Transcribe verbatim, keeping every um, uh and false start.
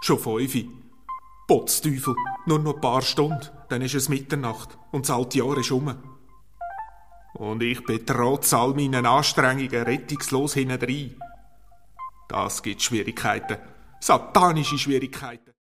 Schon fünfi. Potzteufel, nur noch ein paar Stunden, dann ist es Mitternacht und das alte Jahr ist um. Und ich bin trotz all meinen Anstrengungen rettungslos hintendrein. Das gibt Schwierigkeiten. Satanische Schwierigkeiten.